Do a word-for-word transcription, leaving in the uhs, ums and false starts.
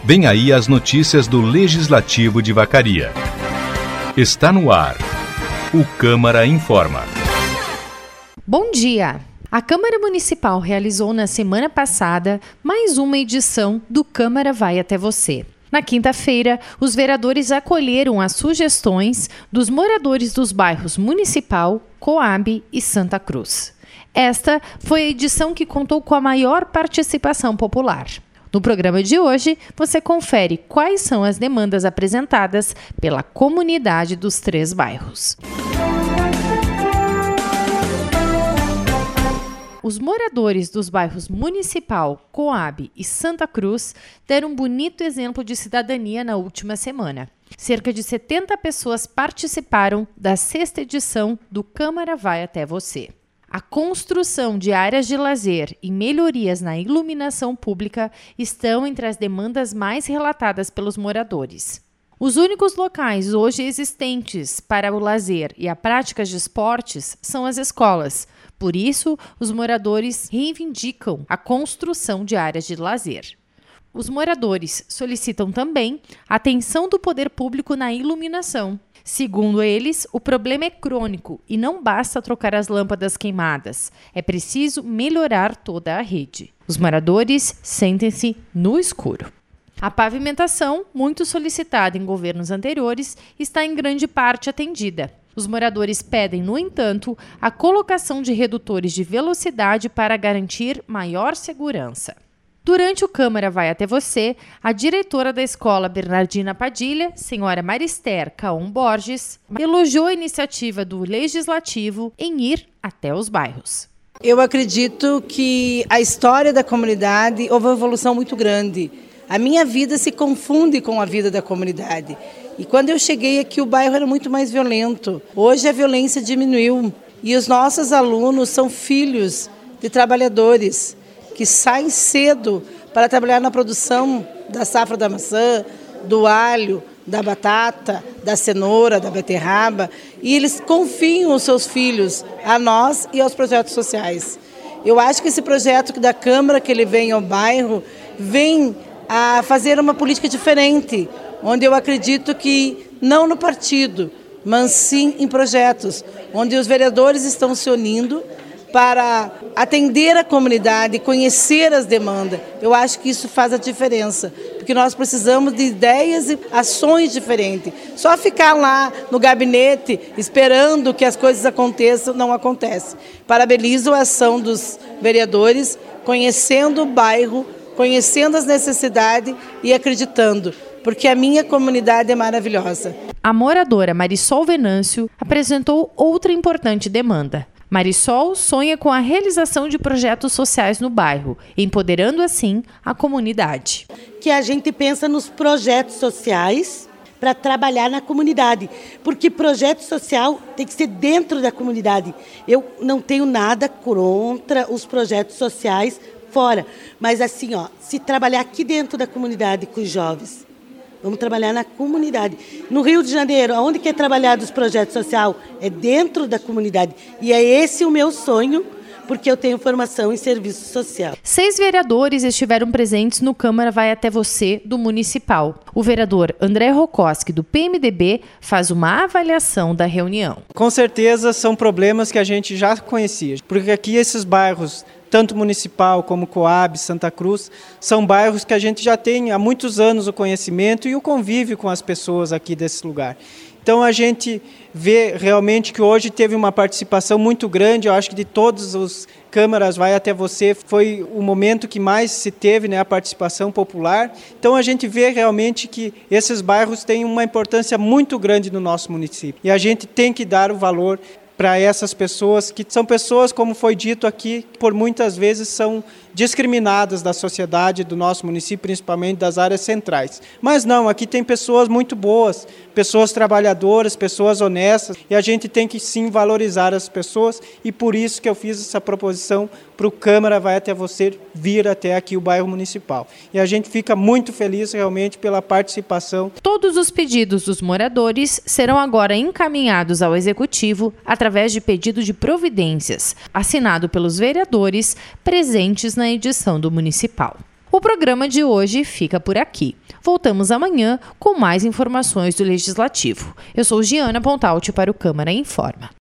Vem aí as notícias do Legislativo de Vacaria. Está no ar. O Câmara Informa. Bom dia! A Câmara Municipal realizou na semana passada mais uma edição do Câmara Vai Até Você. Na quinta-feira, os vereadores acolheram as sugestões dos moradores dos bairros Municipal, Coab e Santa Cruz. Esta foi a edição que contou com a maior participação popular. No programa de hoje, você confere quais são as demandas apresentadas pela comunidade dos três bairros. Os moradores dos bairros Municipal, Coab e Santa Cruz deram um bonito exemplo de cidadania na última semana. Cerca de setenta pessoas participaram da sexta edição do Câmara Vai Até Você. A construção de áreas de lazer e melhorias na iluminação pública estão entre as demandas mais relatadas pelos moradores. Os únicos locais hoje existentes para o lazer e a prática de esportes são as escolas. Por isso, os moradores reivindicam a construção de áreas de lazer. Os moradores solicitam também a atenção do poder público na iluminação. Segundo eles, o problema é crônico e não basta trocar as lâmpadas queimadas. É preciso melhorar toda a rede. Os moradores sentem-se no escuro. A pavimentação, muito solicitada em governos anteriores, está em grande parte atendida. Os moradores pedem, no entanto, a colocação de redutores de velocidade para garantir maior segurança. Durante o Câmara Vai Até Você, a diretora da escola Bernardina Padilha, senhora Marister Caon Borges, elogiou a iniciativa do Legislativo em ir até os bairros. Eu acredito que a história da comunidade houve uma evolução muito grande. A minha vida se confunde com a vida da comunidade. E quando eu cheguei aqui, o bairro era muito mais violento. Hoje a violência diminuiu. E os nossos alunos são filhos de trabalhadores que saem cedo para trabalhar na produção da safra da maçã, do alho, da batata, da cenoura, da beterraba, e eles confiam os seus filhos a nós e aos projetos sociais. Eu acho que esse projeto da Câmara, que ele vem ao bairro, vem a fazer uma política diferente, onde eu acredito que não no partido, mas sim em projetos, onde os vereadores estão se unindo para atender a comunidade, conhecer as demandas. Eu acho que isso faz a diferença, porque nós precisamos de ideias e ações diferentes. Só ficar lá no gabinete esperando que as coisas aconteçam, não acontece. Parabenizo a ação dos vereadores, conhecendo o bairro, conhecendo as necessidades e acreditando, porque a minha comunidade é maravilhosa. A moradora Marisol Venâncio apresentou outra importante demanda. Marisol sonha com a realização de projetos sociais no bairro, empoderando assim a comunidade. Que a gente pensa nos projetos sociais para trabalhar na comunidade, porque projeto social tem que ser dentro da comunidade. Eu não tenho nada contra os projetos sociais fora, mas assim, ó, se trabalhar aqui dentro da comunidade com os jovens, vamos trabalhar na comunidade. No Rio de Janeiro, onde que é trabalhado os projetos sociais? É dentro da comunidade. E é esse o meu sonho, porque eu tenho formação em serviço social. Seis vereadores estiveram presentes no Câmara Vai Até Você do Municipal. O vereador André Rokoski, do P M D B, faz uma avaliação da reunião. Com certeza são problemas que a gente já conhecia, porque aqui esses bairros, tanto Municipal como Coab, Santa Cruz, são bairros que a gente já tem há muitos anos o conhecimento e o convívio com as pessoas aqui desse lugar. Então a gente vê realmente que hoje teve uma participação muito grande, eu acho que de todos os câmaras Vai Até Você, foi o momento que mais se teve, né, a participação popular. Então a gente vê realmente que esses bairros têm uma importância muito grande no nosso município. E a gente tem que dar o valor para essas pessoas, que são pessoas, como foi dito aqui, por muitas vezes são discriminadas da sociedade, do nosso município, principalmente das áreas centrais. Mas não, aqui tem pessoas muito boas, pessoas trabalhadoras, pessoas honestas, e a gente tem que sim valorizar as pessoas, e por isso que eu fiz essa proposição para o Câmara Vai Até Você vir até aqui o bairro Municipal. E a gente fica muito feliz realmente pela participação. Todos os pedidos dos moradores serão agora encaminhados ao Executivo através de pedido de providências, assinado pelos vereadores presentes na edição do Municipal. O programa de hoje fica por aqui. Voltamos amanhã com mais informações do Legislativo. Eu sou Giana Pontalti para o Câmara Informa.